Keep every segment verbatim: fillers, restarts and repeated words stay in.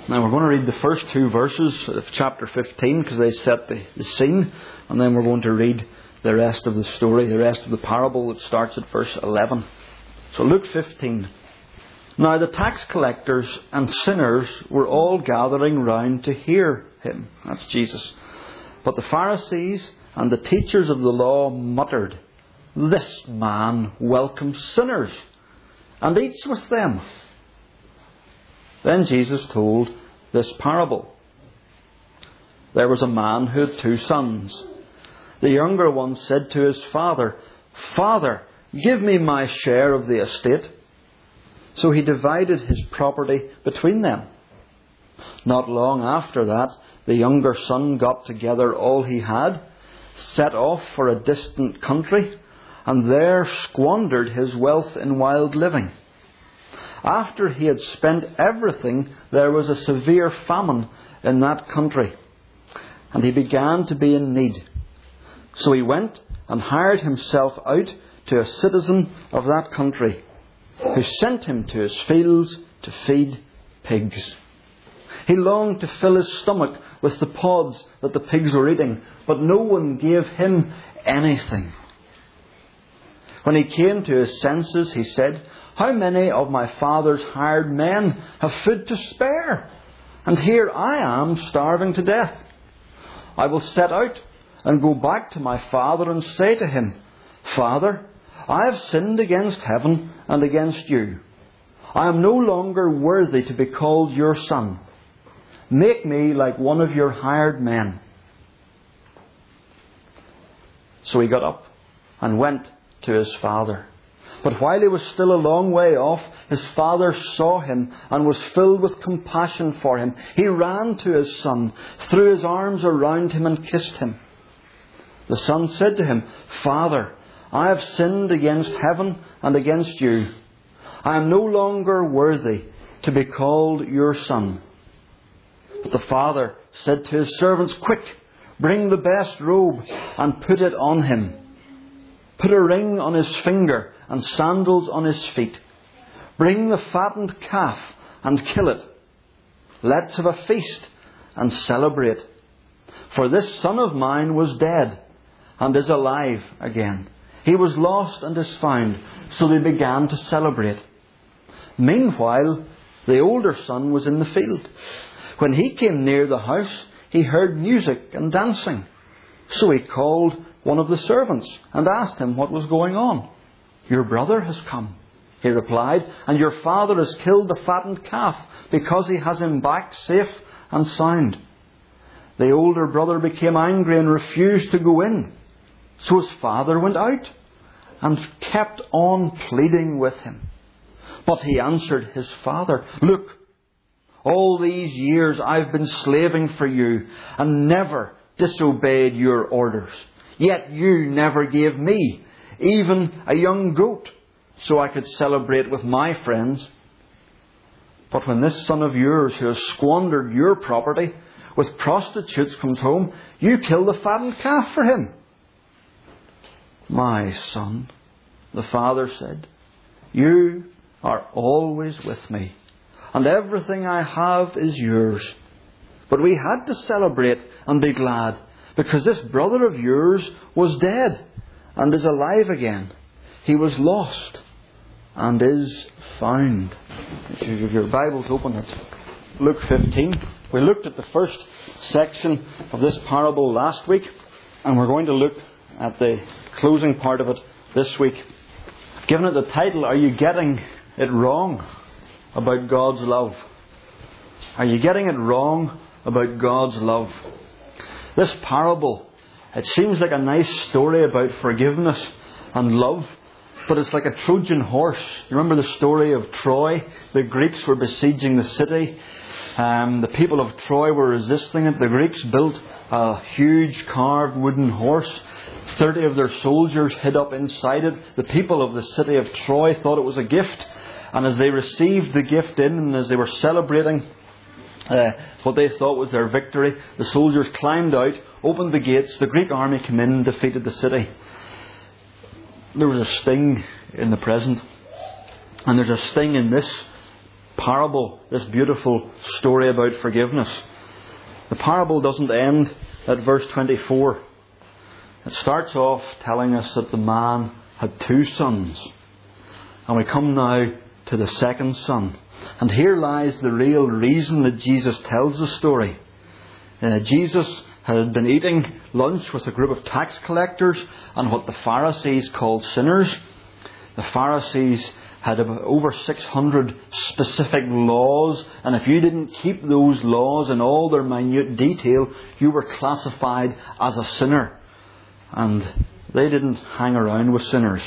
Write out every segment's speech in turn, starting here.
Now we're going to read the first two verses of chapter fifteen because they set the, the scene, and then we're going to read the rest of the story, the rest of the parable that starts at verse eleven. So Luke fifteen. Now the tax collectors and sinners were all gathering round to hear him. That's Jesus. But the Pharisees and the teachers of the law muttered, "This man welcomes sinners and eats with them." Then Jesus told this parable. There was a man who had two sons. The younger one said to his father, "Father, give me my share of the estate." So he divided his property between them. Not long after that, the younger son got together all he had, set off for a distant country, and there squandered his wealth in wild living. After he had spent everything, there was a severe famine in that country, and he began to be in need. So he went and hired himself out to a citizen of that country, who sent him to his fields to feed pigs. He longed to fill his stomach with the pods that the pigs were eating, but no one gave him anything. When he came to his senses, he said, "How many of my father's hired men have food to spare? And here I am starving to death. I will set out and go back to my father and say to him, 'Father, I have sinned against heaven and against you. I am no longer worthy to be called your son. Make me like one of your hired men.' So he got up and went to his father. But while he was still a long way off, his father saw him and was filled with compassion for him. He ran to his son, threw his arms around him and kissed him. The son said to him, 'Father, I have sinned against heaven and against you. I am no longer worthy to be called your son.' But the father said to his servants, 'Quick, bring the best robe and put it on him. Put a ring on his finger and sandals on his feet. Bring the fattened calf and kill it. Let's have a feast and celebrate. For this son of mine was dead and is alive again. He was lost and is found.' So they began to celebrate. Meanwhile, the older son was in the field. When he came near the house, he heard music and dancing. So he called one of the servants and asked him what was going on. 'Your brother has come,' he replied, 'and your father has killed the fattened calf because he has him back safe and sound.' The older brother became angry and refused to go in. So his father went out and kept on pleading with him. But he answered his father, 'Look, all these years I've been slaving for you and never disobeyed your orders. Yet you never gave me even a young goat so I could celebrate with my friends. But when this son of yours who has squandered your property with prostitutes comes home, you kill the fattened calf for him.' 'My son,' the father said, 'you are always with me, and everything I have is yours. But we had to celebrate and be glad, because this brother of yours was dead and is alive again. He was lost and is found.'" If you have your Bibles open at Luke fifteen. We looked at the first section of this parable last week, and we're going to look at the closing part of it this week. Given it the title, "Are you getting it wrong about God's love?" Are you getting it wrong about God's love? This parable, it seems like a nice story about forgiveness and love, but it's like a Trojan horse. You remember the story of Troy? The Greeks were besieging the city. Um, the people of Troy were resisting it. The Greeks built a huge carved wooden horse. Thirty of their soldiers hid up inside it. The people of the city of Troy thought it was a gift. And as they received the gift in, and as they were celebrating Uh, what they thought was their victory, the soldiers climbed out, opened the gates, the Greek army came in and defeated the city. There was a sting in the present, and there's a sting in this parable, this beautiful story about forgiveness. The parable doesn't end at verse twenty-four. It starts off telling us that the man had two sons. And we come now to the second son. And here lies the real reason that Jesus tells the story. Uh, Jesus had been eating lunch with a group of tax collectors and what the Pharisees called sinners. The Pharisees had over six hundred specific laws, and if you didn't keep those laws in all their minute detail, you were classified as a sinner. And they didn't hang around with sinners.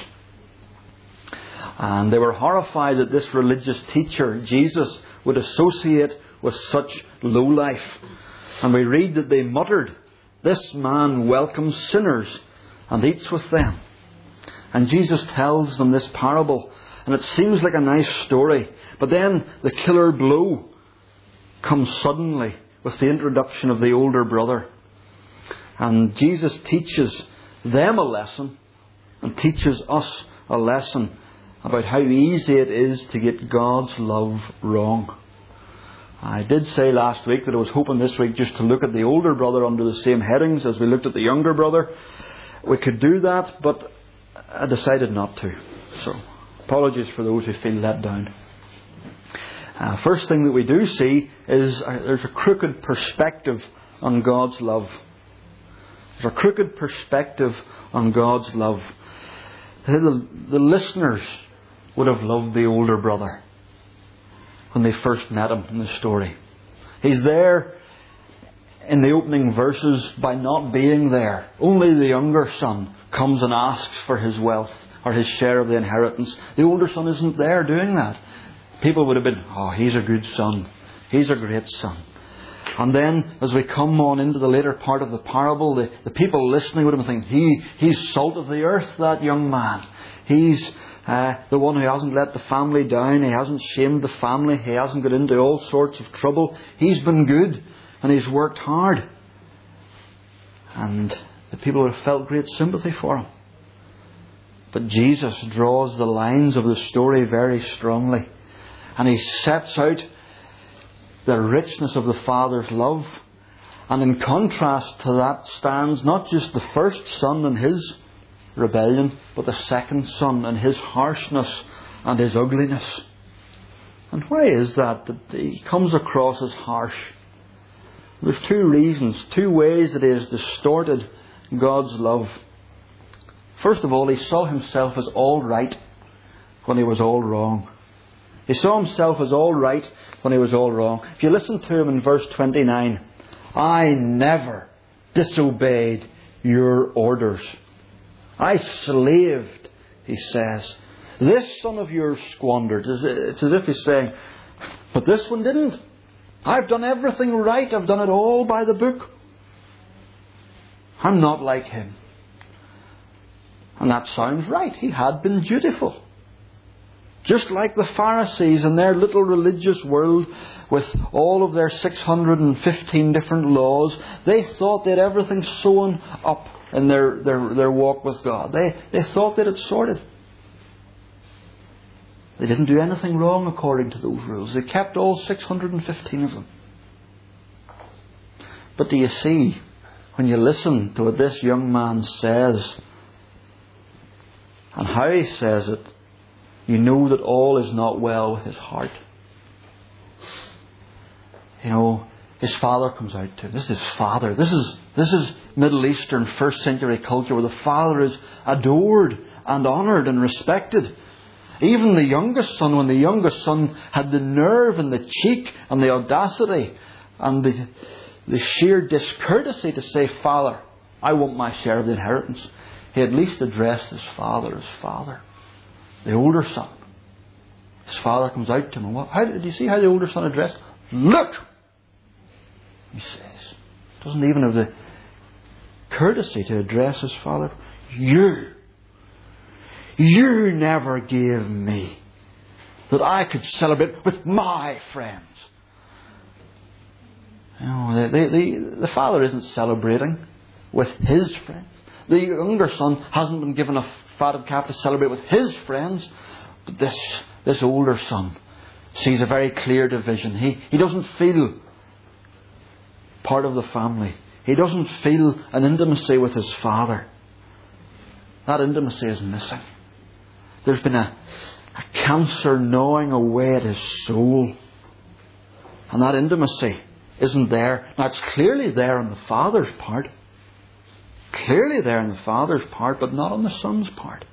And they were horrified that this religious teacher, Jesus, would associate with such low life. And we read that they muttered, "This man welcomes sinners and eats with them." And Jesus tells them this parable. And it seems like a nice story. But then the killer blow comes suddenly with the introduction of the older brother. And Jesus teaches them a lesson and teaches us a lesson about how easy it is to get God's love wrong. I did say last week that I was hoping this week just to look at the older brother under the same headings as we looked at the younger brother. We could do that, but I decided not to. So, apologies for those who feel let down. Uh, first thing that we do see is uh, there's a crooked perspective on God's love. There's a crooked perspective on God's love. The, the listeners would have loved the older brother when they first met him in the story. He's there in the opening verses by not being there. Only the younger son comes and asks for his wealth or his share of the inheritance. The older son isn't there doing that. People would have been, "Oh, he's a good son. He's a great son." And then, as we come on into the later part of the parable, the, the people listening would have been thinking, he, he's salt of the earth, that young man. He's uh, the one who hasn't let the family down. He hasn't shamed the family. He hasn't got into all sorts of trouble. He's been good and he's worked hard. And the people would have felt great sympathy for him. But Jesus draws the lines of the story very strongly. And he sets out the richness of the Father's love. And in contrast to that stands not just the first son and his rebellion, but the second son and his harshness and his ugliness. And why is that, that he comes across as harsh? There's two reasons, two ways that he has distorted God's love. First of all, he saw himself as all right when he was all wrong. He saw himself as all right when he was all wrong. If you listen to him in verse twenty-nine, "I never disobeyed your orders. I slaved," he says. "This son of yours squandered." It's as if he's saying, "But this one didn't. I've done everything right. I've done it all by the book. I'm not like him." And that sounds right. He had been dutiful. Just like the Pharisees in their little religious world with all of their six hundred fifteen different laws, they thought they had everything sewn up in their, their, their walk with God. They, they thought they had it sorted. They didn't do anything wrong according to those rules. They kept all six hundred fifteen of them. But do you see, when you listen to what this young man says and how he says it, you know that all is not well with his heart. You know, his father comes out to him. This is his father. This is this is Middle Eastern first century culture where the father is adored and honoured and respected. Even the youngest son, when the youngest son had the nerve and the cheek and the audacity and the, the sheer discourtesy to say, "Father, I want my share of the inheritance," he at least addressed his father as father. The older son. His father comes out to him. And what, how, did you see how the older son addressed him? "Look," he says. Doesn't even have the courtesy to address his father. You. You never gave me that I could celebrate with my friends. You know, the, the, the father isn't celebrating with his friends. The younger son hasn't been given a fatted calf to celebrate with his friends. But this, this older son sees a very clear division. He, he doesn't feel part of the family. He doesn't feel an intimacy with his father. That intimacy is missing. There's been a, a cancer gnawing away at his soul. And that intimacy isn't there. Now, it's clearly there on the father's part. Clearly there on the father's part, but not on the son's part.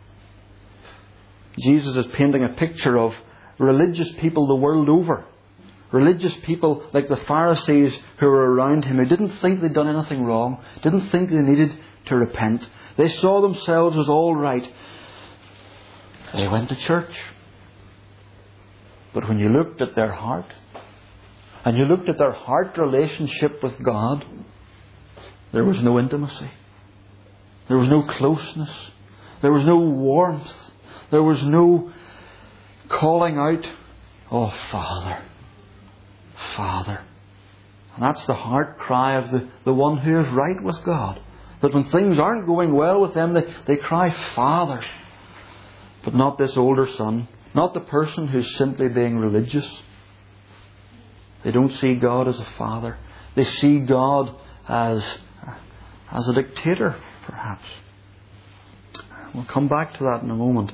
Jesus is painting a picture of religious people the world over. Religious people like the Pharisees who were around him, who didn't think they'd done anything wrong, didn't think they needed to repent. They saw themselves as all right. They went to church. But when you looked at their heart, and you looked at their heart relationship with God, there was no intimacy. There was no closeness. There was no warmth. There was no calling out, "Oh, Father, Father." And that's the heart cry of the, the one who is right with God. That when things aren't going well with them, they, they cry, "Father." But not this older son. Not the person who's simply being religious. They don't see God as a father. They see God as, as a dictator, perhaps. We'll come back to that in a moment.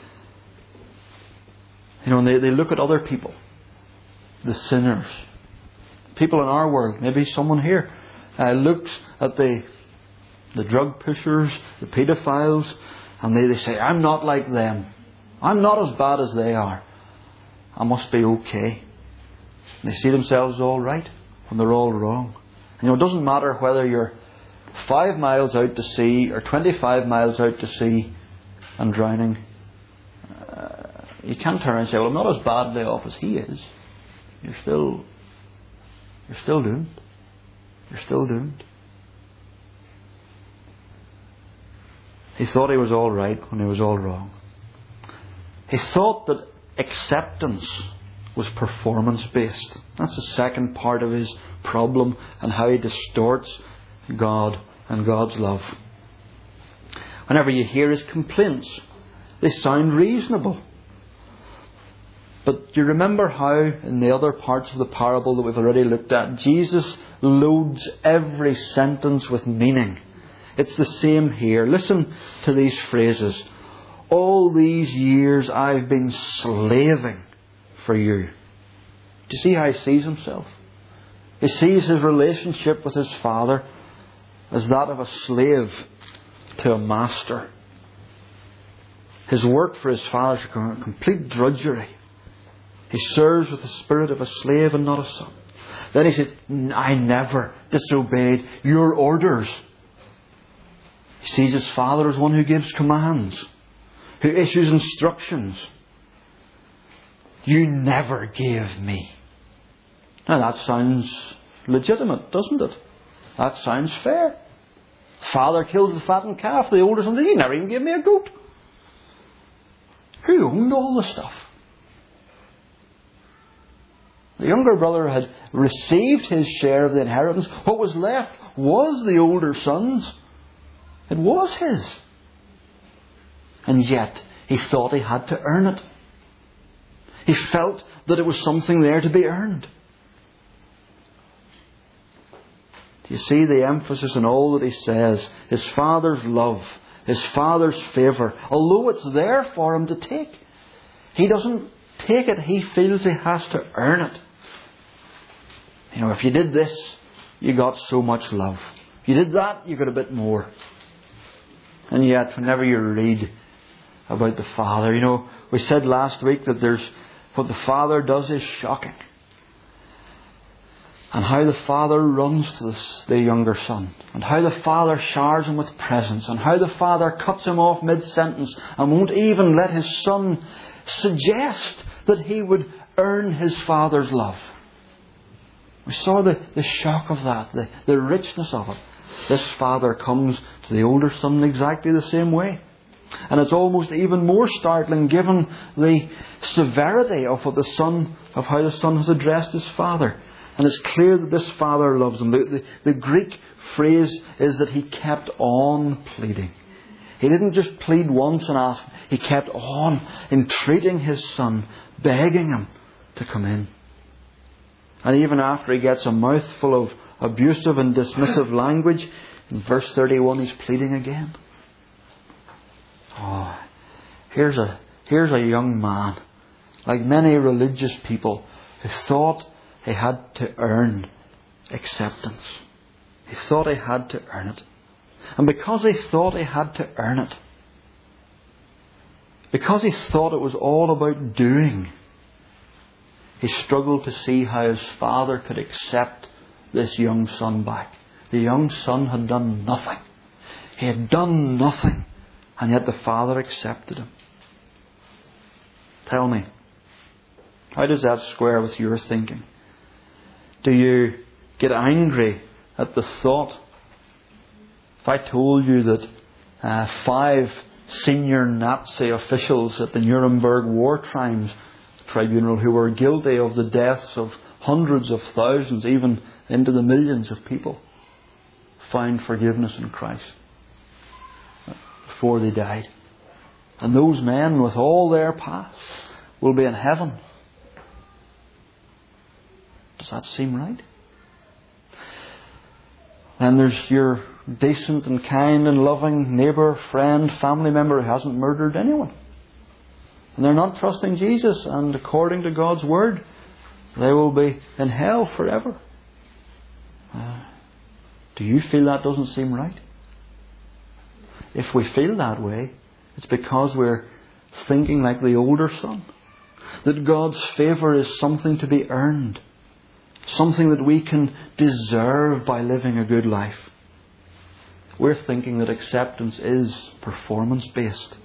You know, and they, they look at other people. The sinners. People in our world, maybe someone here, uh, looks at the the drug pushers, the paedophiles, and they, they say, "I'm not like them. I'm not as bad as they are. I must be okay." And they see themselves all right when they're all wrong. You know, it doesn't matter whether you're five miles out to sea or twenty-five miles out to sea and drowning. Uh, you can't turn and say, "Well, I'm not as badly off as he is." You're still, you're still doomed. You're still doomed. He thought he was all right when he was all wrong. He thought that acceptance was performance-based. That's the second part of his problem and how he distorts God and God's love. Whenever you hear his complaints, they sound reasonable. But you remember how in the other parts of the parable that we've already looked at, Jesus loads every sentence with meaning. It's the same here. Listen to these phrases. "All these years I've been slaving for you." Do you see how he sees himself? He sees his relationship with his father as that of a slave to a master. His work for his father is a complete drudgery. He serves with the spirit of a slave and not a son. Then he said, "I never disobeyed your orders." He sees his father as one who gives commands, who issues instructions. "You never gave me." Now that sounds legitimate, doesn't it? That sounds fair. Father kills the fattened calf. The older son says, "You never even gave me a goat." Who owned all the stuff? The younger brother had received his share of the inheritance. What was left was the older son's. It was his. And yet he thought he had to earn it. He felt that it was something there to be earned. Do you see the emphasis in all that he says? His father's love, his father's favour. Although it's there for him to take, he doesn't take it. He feels he has to earn it. You know, if you did this, you got so much love. If you did that, you got a bit more. And yet, whenever you read about the Father, you know, we said last week that there's what the Father does is shocking. And how the Father runs to the, the younger son. And how the Father showers him with presents. And how the Father cuts him off mid-sentence and won't even let his son suggest that he would earn his Father's love. We saw the, the shock of that, the, the richness of it. This father comes to the older son in exactly the same way. And it's almost even more startling given the severity of what the son, of how the son has addressed his father. And it's clear that this father loves him. The, the, the Greek phrase is that he kept on pleading. He didn't just plead once and ask. He kept on entreating his son, begging him to come in. And even after he gets a mouthful of abusive and dismissive language, in verse thirty-one he's pleading again. Oh, here's a, here's a young man, like many religious people, who thought he had to earn acceptance. He thought he had to earn it. And because he thought he had to earn it, because he thought it was all about doing, he struggled to see how his father could accept this young son back. The young son had done nothing. He had done nothing. And yet the father accepted him. Tell me, how does that square with your thinking? Do you get angry at the thought? If I told you that uh, five senior Nazi officials at the Nuremberg War Crimes Tribunal who were guilty of the deaths of hundreds of thousands, even into the millions of people, found forgiveness in Christ before they died. And those men, with all their past, will be in heaven. Does that seem right? And there's your decent and kind and loving neighbour, friend, family member who hasn't murdered anyone. And they're not trusting Jesus, and according to God's Word, they will be in hell forever. Uh, do you feel that doesn't seem right? If we feel that way, it's because we're thinking like the older son. That God's favour is something to be earned. Something that we can deserve by living a good life. We're thinking that acceptance is performance-based.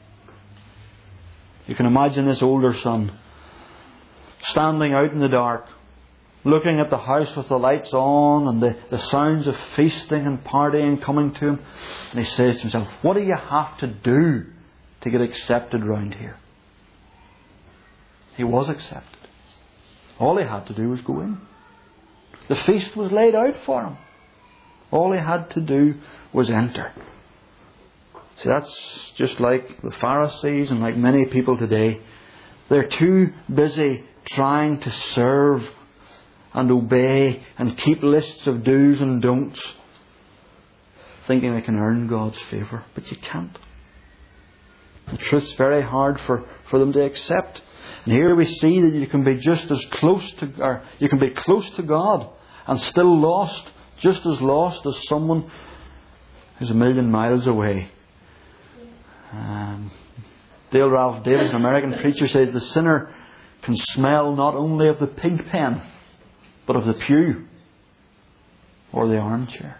You can imagine this older son standing out in the dark, looking at the house with the lights on and the, the sounds of feasting and partying coming to him. And he says to himself, what do you have to do to get accepted round here? He was accepted. All he had to do was go in. The feast was laid out for him. All he had to do was enter. See, that's just like the Pharisees and like many people today. They're too busy trying to serve and obey and keep lists of do's and don'ts, thinking they can earn God's favour. But you can't. The truth's very hard for, for them to accept. And here we see that you can be just as close to, or you can be close to God and still lost, just as lost as someone who's a million miles away. Um, Dale Ralph Davis, an American preacher, says the sinner can smell not only of the pig pen, but of the pew or the armchair.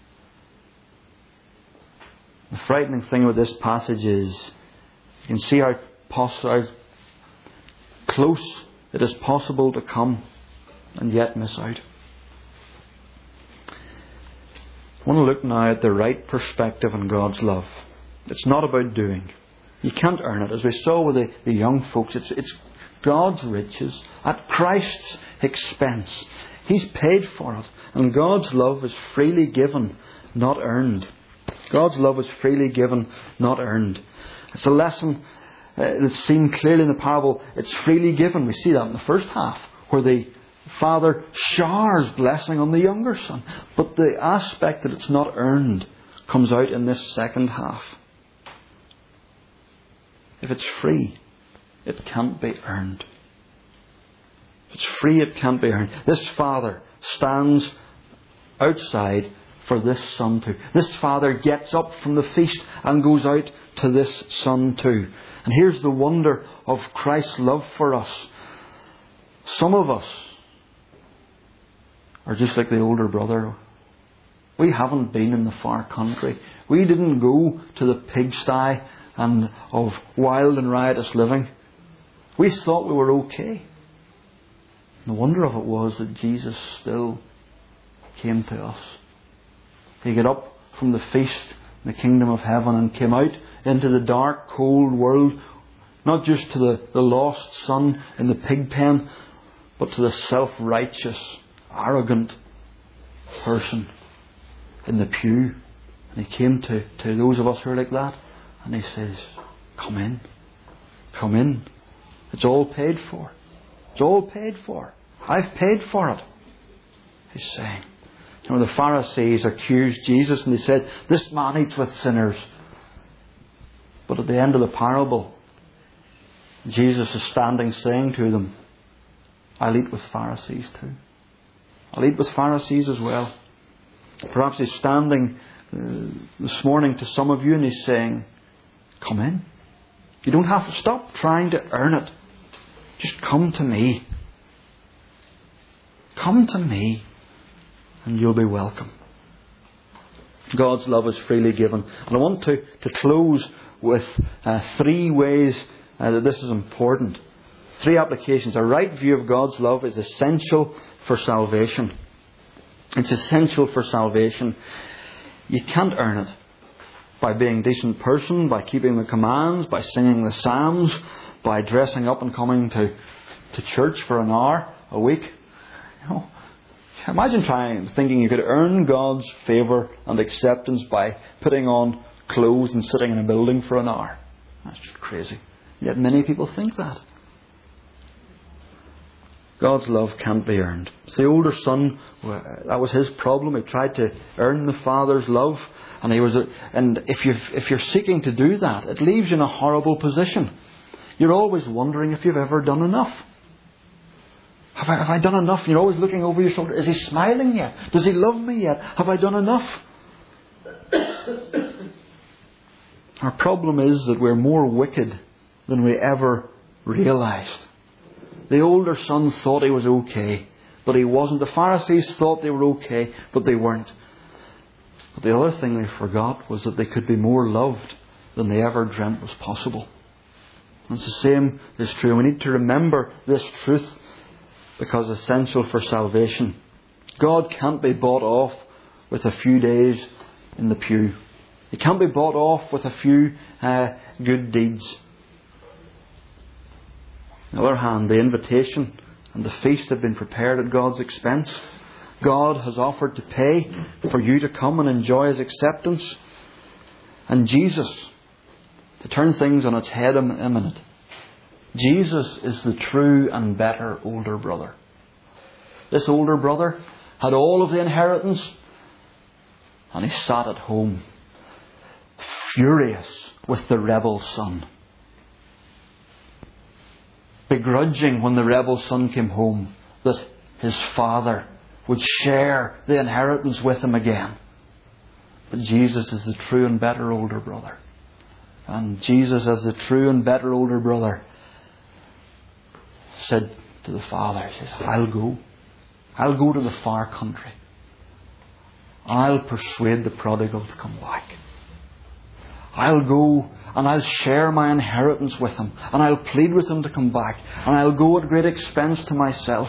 The frightening thing with this passage is you can see how, poss- how close it is possible to come and yet miss out. I want to look now at the right perspective on God's love. It's not about doing. You can't earn it. As we saw with the, the young folks, it's, it's God's riches at Christ's expense. He's paid for it. And God's love is freely given, not earned. God's love is freely given, not earned. It's a lesson uh, that's seen clearly in the parable. It's freely given. We see that in the first half, where the father showers blessing on the younger son. But the aspect that it's not earned comes out in this second half. If it's free, it can't be earned. If it's free, it can't be earned. This father stands outside for this son too. This father gets up from the feast and goes out to this son too. And here's the wonder of Christ's love for us. Some of us are just like the older brother. We haven't been in the far country. We didn't go to the pigsty and of wild and riotous living. We thought we were okay. The wonder of it was that Jesus still came to us. He got up from the feast in the kingdom of heaven and came out into the dark, cold world, not just to the, the lost son in the pig pen, but to the self-righteous, arrogant person in the pew. And He came to, to those of us who are like that, and He says, come in. Come in. It's all paid for. It's all paid for. I've paid for it. He's saying. You know, the Pharisees accused Jesus and they said, this man eats with sinners. But at the end of the parable, Jesus is standing saying to them, I'll eat with Pharisees too. I'll eat with Pharisees as well. Perhaps he's standing uh, this morning to some of you and he's saying, come in. You don't have to stop trying to earn it. Just come to me. Come to me and you'll be welcome. God's love is freely given. And I want to, to close with uh, three ways uh, that this is important. Three applications. A right view of God's love is essential for salvation. It's essential for salvation. You can't earn it by being a decent person, by keeping the commands, by singing the psalms, by dressing up and coming to, to church for an hour a week. You know, imagine trying, thinking you could earn God's favour and acceptance by putting on clothes and sitting in a building for an hour. That's just crazy. Yet many people think that. God's love can't be earned. It's the older son, that was his problem. He tried to earn the father's love, and he was. A, and if you if you're seeking to do that, it leaves you in a horrible position. You're always wondering if you've ever done enough. Have I, have I done enough? You're always looking over your shoulder. Is he smiling yet? Does he love me yet? Have I done enough? Our problem is that we're more wicked than we ever realised. The older son thought he was okay, but he wasn't. The Pharisees thought they were okay, but they weren't. But the other thing they forgot was that they could be more loved than they ever dreamt was possible. And it's the same is true. We need to remember this truth because it's essential for salvation. God can't be bought off with a few days in the pew. He can't be bought off with a few uh, good deeds. On the other hand, the invitation and the feast have been prepared at God's expense. God has offered to pay for you to come and enjoy His acceptance. And Jesus, to turn things on its head a minute, Jesus is the true and better older brother. This older brother had all of the inheritance, and he sat at home, furious with the rebel son. Begrudging when the rebel son came home that his father would share the inheritance with him again. But Jesus is the true and better older brother. And Jesus, as the true and better older brother, said to the father, he says, I'll go. I'll go to the far country. I'll persuade the prodigal to come back. I'll go and I'll share my inheritance with him. And I'll plead with him to come back. And I'll go at great expense to myself.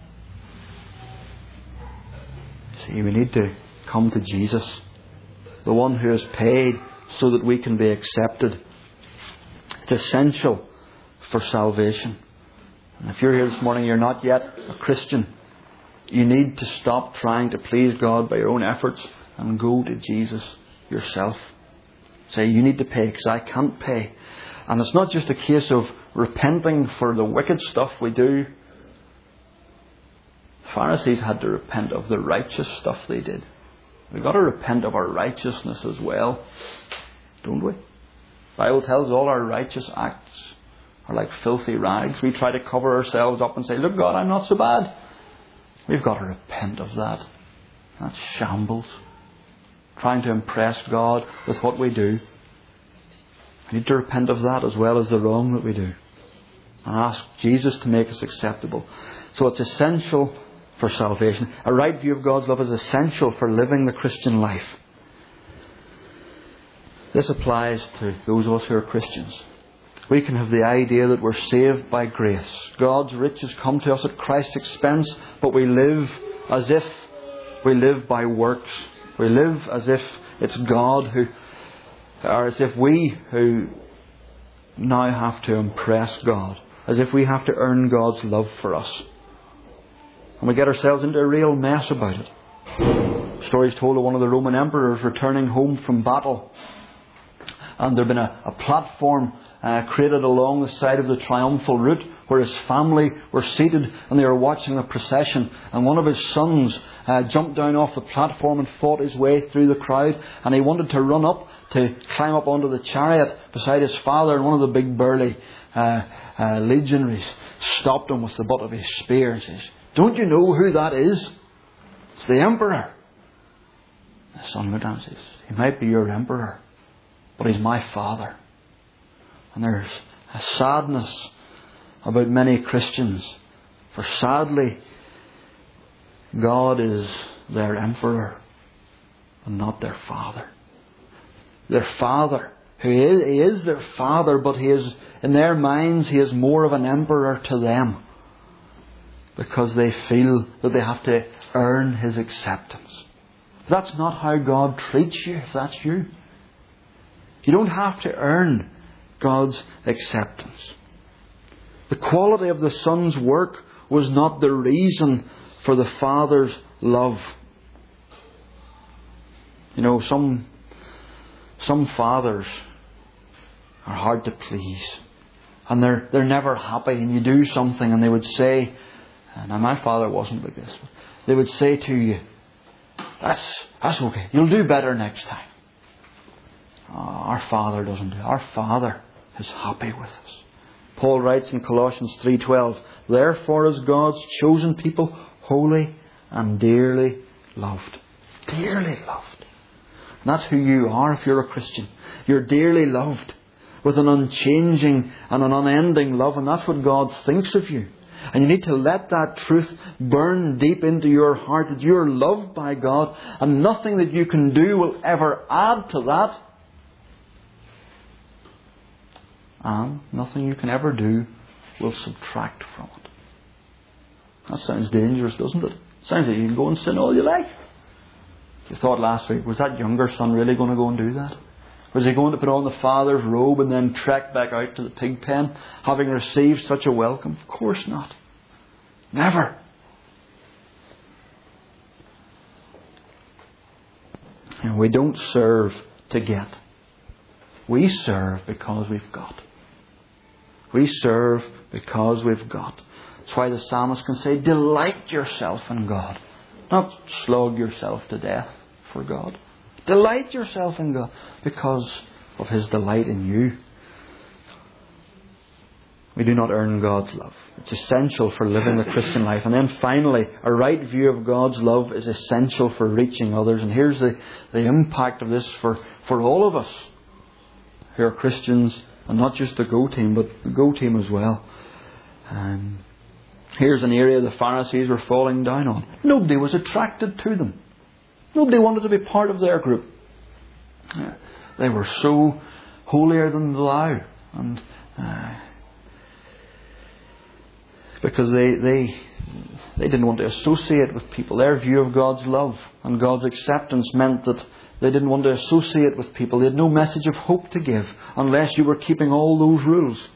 See, we need to come to Jesus, the one who has paid so that we can be accepted. It's essential for salvation. And if you're here this morning, you're not yet a Christian, you need to stop trying to please God by your own efforts and go to Jesus yourself. Say, you need to pay because I can't pay. And it's not just a case of repenting for the wicked stuff we do. The Pharisees had to repent of the righteous stuff they did. We've got to repent of our righteousness as well, don't we? The Bible tells us all our righteous acts are like filthy rags. We try to cover ourselves up and say, look God, I'm not so bad. We've got to repent of that. That's shambles. Trying to impress God with what we do. We need to repent of that as well as the wrong that we do. And ask Jesus to make us acceptable. So it's essential for salvation. A right view of God's love is essential for living the Christian life. This applies to those of us who are Christians. We can have the idea that we're saved by grace. God's riches come to us at Christ's expense, but we live as if we live by works. We live as if it's God who, or as if we who now have to impress God. As if we have to earn God's love for us. And we get ourselves into a real mess about it. The story is told of one of the Roman emperors returning home from battle. And there had been a, a platform uh, created along the side of the triumphal route where his family were seated and they were watching the procession. And one of his sons uh, jumped down off the platform and fought his way through the crowd. And he wanted to run up to climb up onto the chariot beside his father. And one of the big burly uh, uh, legionaries stopped him with the butt of his spear and says, "Don't you know who that is? It's the emperor." The son went down and says, "He might be your emperor, but he's my father." And there's a sadness about many Christians. For sadly, God is their emperor and not their father. Their father, who is, he is their father, but he is, in their minds, he is more of an emperor to them because they feel that they have to earn his acceptance. That's not how God treats you, if that's you. You don't have to earn God's acceptance. The quality of the Son's work was not the reason for the Father's love. You know, some some fathers are hard to please. And they're they're never happy, and you do something and they would say, now my father wasn't like this, but they would say to you, That's that's okay. You'll do better next time. Oh, our Father doesn't do. Our Father is happy with us. Paul writes in Colossians three twelve, "Therefore as God's chosen people, holy and dearly loved." Dearly loved. And that's who you are if you're a Christian. You're dearly loved with an unchanging and an unending love. And that's what God thinks of you. And you need to let that truth burn deep into your heart that you're loved by God, and nothing that you can do will ever add to that. And nothing you can ever do will subtract from it. That sounds dangerous, doesn't it? Sounds like you can go and sin all you like. You thought last week, was that younger son really going to go and do that? Was he going to put on the father's robe and then trek back out to the pig pen, having received such a welcome? Of course not. Never. And we don't serve to get. We serve because we've got. We serve because we've got. That's why the psalmist can say, delight yourself in God. Not slog yourself to death for God. Delight yourself in God because of His delight in you. We do not earn God's love. It's essential for living the Christian life. And then finally, a right view of God's love is essential for reaching others. And here's the, the impact of this for, for all of us who are Christians, and not just the Go Team, but the Go Team as well. Um, here's an area the Pharisees were falling down on. Nobody was attracted to them. Nobody wanted to be part of their group. Yeah, they were so holier than thou, and uh, because they they they didn't want to associate with people. Their view of God's love and God's acceptance meant that they didn't want to associate with people. They had no message of hope to give unless you were keeping all those rules.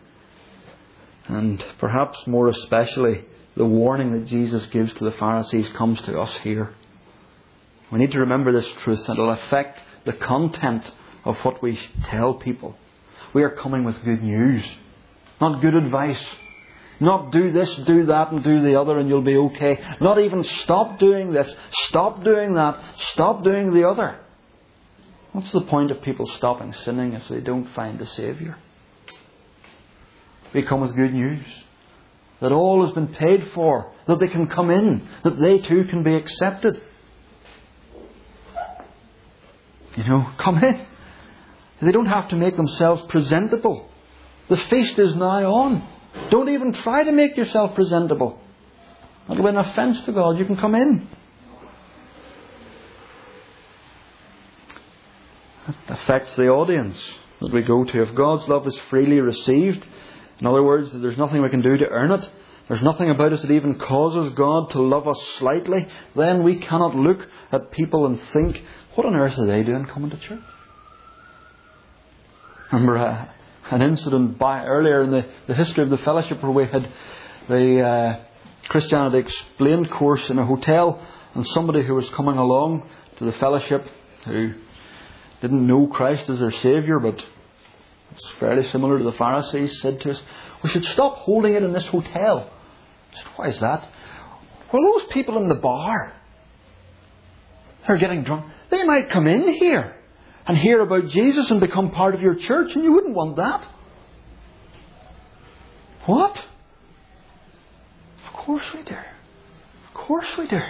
And perhaps more especially, the warning that Jesus gives to the Pharisees comes to us here. We need to remember this truth, and it will affect the content of what we tell people. We are coming with good news, not good advice. Not do this, do that, and do the other, and you'll be okay. Not even stop doing this, stop doing that, stop doing the other. What's the point of people stopping sinning if they don't find the Saviour? We come with good news. That all has been paid for. That they can come in. That they too can be accepted. You know, come in. They don't have to make themselves presentable. The feast is now on. Don't even try to make yourself presentable. That'll be an offence to God. You can come in. That affects the audience that we go to. If God's love is freely received, in other words, there's nothing we can do to earn it, there's nothing about us that even causes God to love us slightly, then we cannot look at people and think, what on earth are they doing coming to church? Remember uh, an incident by earlier in the, the history of the fellowship where we had the uh, Christianity Explained course in a hotel, and somebody who was coming along to the fellowship who didn't know Christ as their Saviour, but It's fairly similar to the Pharisees said to us, we should stop holding it in this hotel. I said, why is that? Well, those people in the bar, they're getting drunk. They might come in here and hear about Jesus and become part of your church, and you wouldn't want that. What? Of course we do. Of course we do.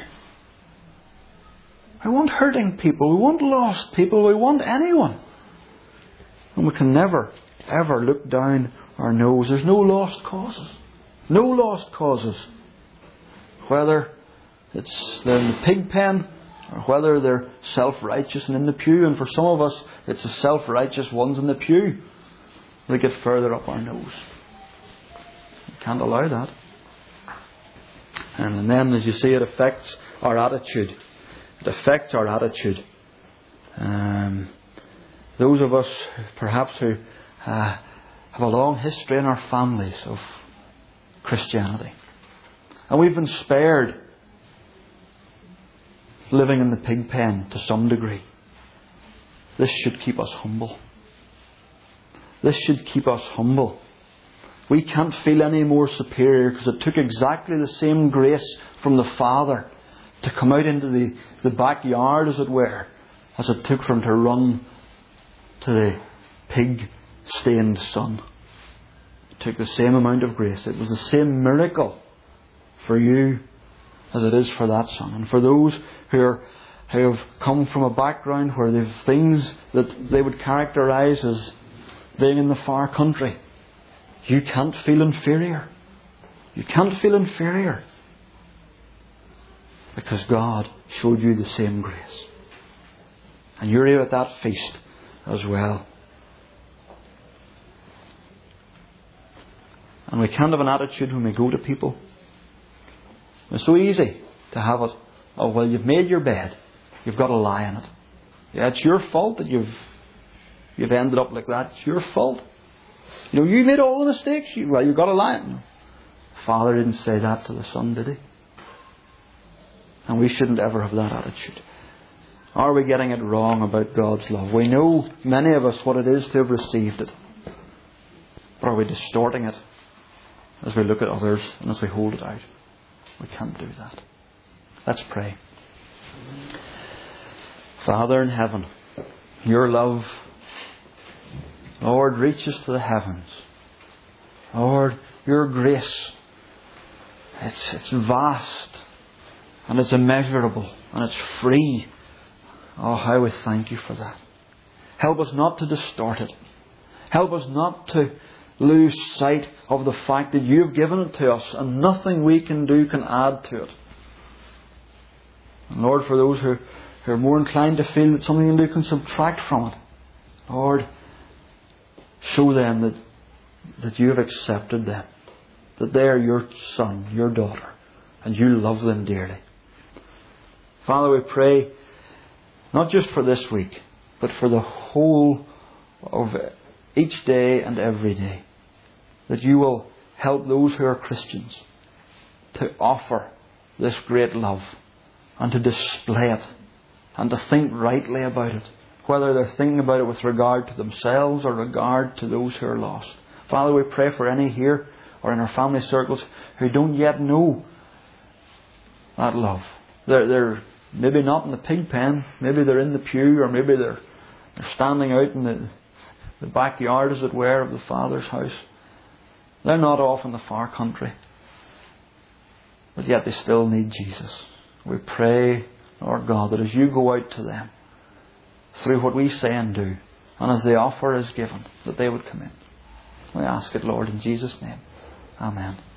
We want hurting people. We want lost people. We want anyone. And we can never, ever look down our nose. There's no lost causes. No lost causes. Whether it's they're in the pig pen or whether they're self-righteous and in the pew. And for some of us, it's the self-righteous ones in the pew that get further up our nose. We can't allow that. And then, as you see, it affects our attitude. It affects our attitude. Um, those of us, perhaps, who uh, have a long history in our families of Christianity. And we've been spared living in the pig pen to some degree. This should keep us humble. This should keep us humble. We can't feel any more superior because it took exactly the same grace from the Father to come out into the, the backyard, as it were, as it took for Him to run to the pig-stained Son. It took the same amount of grace. It was the same miracle for you as it is for that son. And for those who are who have come from a background where they've things that they would characterise as being in the far country, you can't feel inferior. You can't feel inferior because God showed you the same grace. And you're here at that feast as well. And we can't have an attitude when we go to people. It's so easy to have it. Oh, well, you've made your bed. You've got to lie in it. Yeah, it's your fault that you've you've ended up like that. It's your fault. You know, you made all the mistakes. You, well, you've got to lie in it. Father didn't say that to the Son, did He? And we shouldn't ever have that attitude. Are we getting it wrong about God's love? We know, many of us, what it is to have received it. But are we distorting it as we look at others and as we hold it out? We can't do that. Let's pray. Father in heaven, Your love, Lord, reaches to the heavens. Lord, Your grace, it's, it's vast and it's immeasurable and it's free. Oh, how we thank You for that. Help us not to distort it. Help us not to lose sight of the fact that You have given it to us and nothing we can do can add to it. And Lord, for those who, who are more inclined to feel that something you can do can subtract from it, Lord, show them that, that You have accepted them, that they are Your son, Your daughter, and You love them dearly. Father, we pray not just for this week, but for the whole of each day and every day, that You will help those who are Christians to offer this great love and to display it and to think rightly about it, whether they're thinking about it with regard to themselves or regard to those who are lost. Father, we pray for any here or in our family circles who don't yet know that love. They're, they're maybe not in the pig pen, maybe they're in the pew, or maybe they're, they're standing out in the, the backyard, as it were, of the Father's house. They're not off in the far country, but yet they still need Jesus. We pray, Lord God, that as You go out to them through what we say and do, and as the offer is given, that they would come in. We ask it, Lord, in Jesus' name. Amen.